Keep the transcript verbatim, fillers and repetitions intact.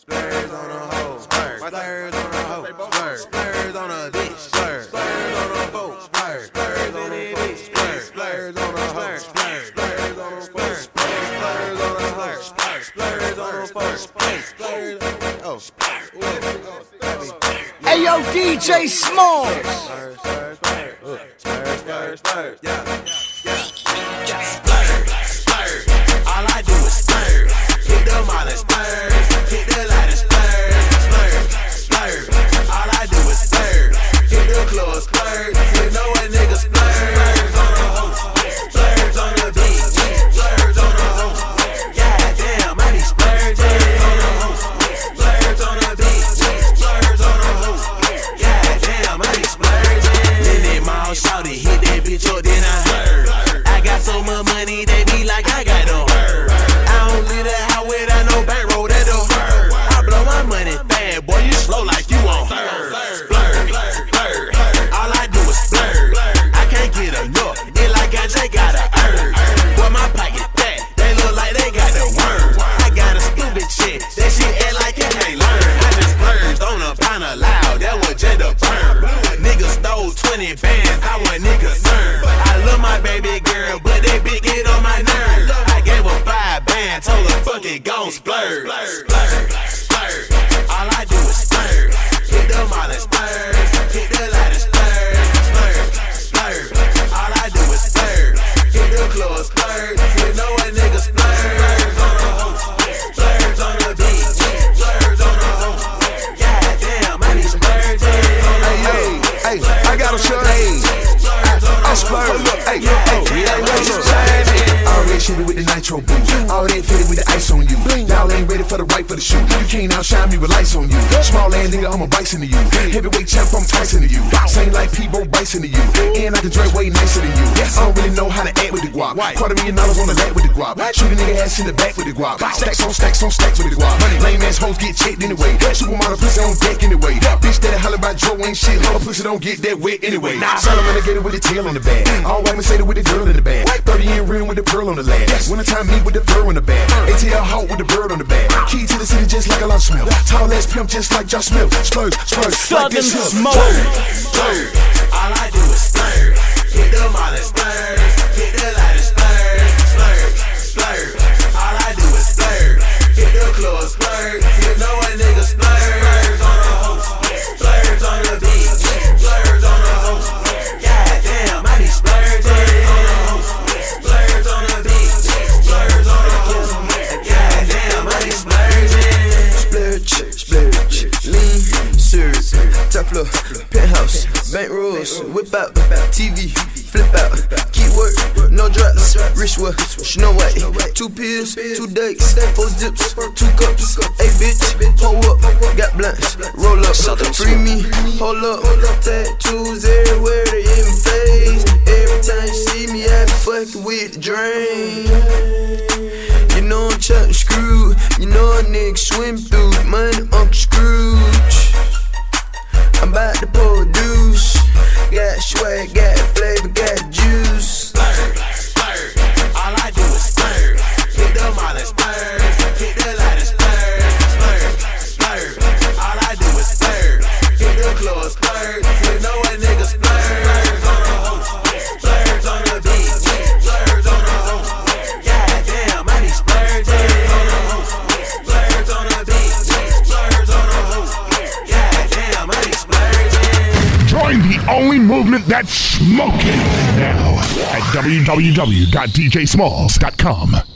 splurge on a hoe, splurge, splurge on a hoe, splurge, splurge on a bitch, splurge, splurge on a boat, splurge, splurge on a bitch, splurge, splurge on a hoe, splurge, splurge on a splurge, splurge on a hoe, splurge, splurge on a hoe, splurge, splurge, oh, splurge. Hey yo, D J Smalls. Splurge, splurge, splurge, splurge, splurge, splurge, yeah, yeah. Splurge, splurge, all I do is splurge. Hit the mall and splurge, hit the light and splurge, splurge, splurge, all I do is splurge. Hit the club, splurge, you know a nigga splurge on a hoe, splurge on the beach, splurge on a hoe. Yeah, damn, I be splurging on a hoe, splurge on the beach, splurge on a hoe. Yeah, damn, I be splurging. Then that mall shouty, hit that bitch up, then I heard. I got so much money, they be like, I got no hurt. I don't leave the house without no bankroll, that don't hurt. I blow my money fast, boy, you slow like you on her. Splurge, splurge, all I do is splurge. I can't get enough, it like I just got a urge. Boy, my pocket fat, they look like they got the worm. I got a stupid shit, that shit act like it can't learn. I just splurged on a pound of loud, that was just a burn. Nigga stole twenty bands, I wasn't concerned. I love my baby girl, but they big get on my nerves. I gave her five bands, told her fuck it, gon' splurge. Splurge, splurge, all I do is splurge. Hit the mall and splurge, hit the light and splurge, splurge, splurge, all I do is splurge. Hit the club, splurge, you know a nigga splurge on a hoe, splurge on the beach, splurge on a hoe. Yeah, damn, I be splurging. Hey, hey, hey, I got a shirt, hey, I splurge, hey, hey, hey, already shitty with the nitro boots, all that fitted with the ice on you. Y'all ain't ready for the right for the shoe. You can't outshine me with lights on you. Small ass nigga, I'm a bison to you. Heavyweight champ, I'm Tyson to you. Same like P-Bo Bison to you. And I can drink way nicer than you. I don't really know how to act with the guap. Quarter million dollars on the lap with the guap. Shoot a nigga ass in the back with the guap. Stacks on stacks on stacks with the guap. Lame ass hoes get checked anyway. Supermodel pussy on deck anyway. Bitch that holler about Joe ain't shit. Her pussy don't get that wet anyway. Solomon get it with the tail on the back. All white man say it with the girl in the back. thirty in rim with the pearl on the lap. Wintertime me with the fur on the back. A T L hawk with the bird on the back. Key to the city just like a lot of smell. Tall ass pimp just like Josh Smith. Splurge, splurge, like this here. Splurge, splurge, all I do is splurge. Hit the mall and splurge, hit the light and splurge, splurge, splurge, all I do is splurge. Hit the club, splurge, you know a nigga splurge on a hoe, splurge on the beach, splurge on a hoe. Yeah, damn, I be splurging on a hoe, splurge on the beach, splurge on a hoe. Yeah, damn, I be splurging. Splurge, splurge, lean, surge, top floor, penthouse, bank rolls, whip out, T V, flip out, keep work, no drops, rich work, Snow White, two pills, two dikes, four zips, two cups, hey bitch, hold up, got blunts, roll up, free me, hold up, tattoos everywhere, they in my face, every time you see me, I be fucking with the drain. You know I'm chopping screw, you know a nigga swim through the money, Uncle Scrooge. I'm about to pour a deuce, got swag, got flavor, got juice. Splurge, splurge, all I do is splurge. Hit the mall and splurge, hit the light and splurge, splurge, splurge, all I do is splurge. Hit the club, splurge, you know a nigga splurge on a hoe, splurge on the beach, splurge on a hoe. Yeah, damn, I be splurging on a hoe, splurge on the beach, splurge on a hoe. Yeah, damn, I be splurging. Join the only movement that's smoking now at w w w dot d j smalls dot com.